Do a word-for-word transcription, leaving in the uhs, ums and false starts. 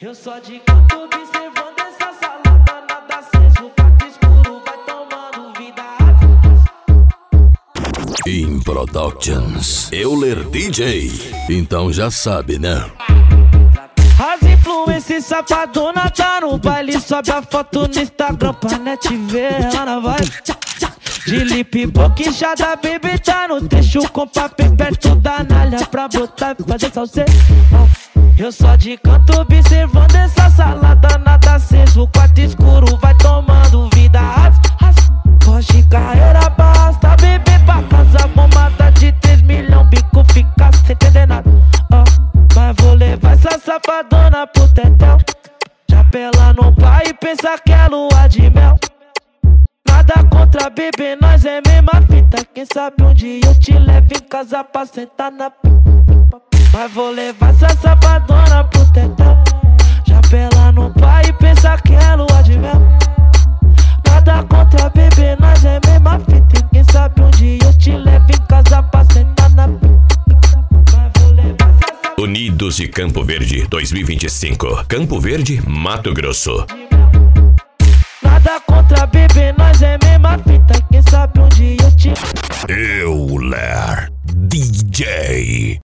Eu só de canto observando essa salada, nada aceso, quarto escuro, vai tomando vida. In Productions, Euler D J, então já sabe, né? As influências safadona tá no baile, sobe a foto no Instagram pra net ver ela na vibe. De lip boquinchada, baby, tá no trecho com papel perto da nalha pra botar e fazer salseiro. Eu só de canto observando essa salada, nada aceso, quarto escuro, vai tomando vida. As, as, Porsche carreira basta, bebê pra casa, bombada de três milhões, bico fica sem entender nada. Oh, mas vou levar essa safadona pro tetel, já pela no pai e pensa que é lua de mel. Nada contra bebê, nós é mesma fita, quem sabe um dia eu te levo em casa pra sentar na p***. Mas vou levar essa safadona pro tetel, já pela no pai e pensa que é lua de mel. Nada contra bebê, nós é mesma fita, quem sabe um dia eu te levo em casa pra sentar na p***. Mas vou levar essa safadona. Unidos de Campo Verde dois mil e vinte e cinco, Campo Verde, Mato Grosso. Nada contra bebê, nós é mesma fita.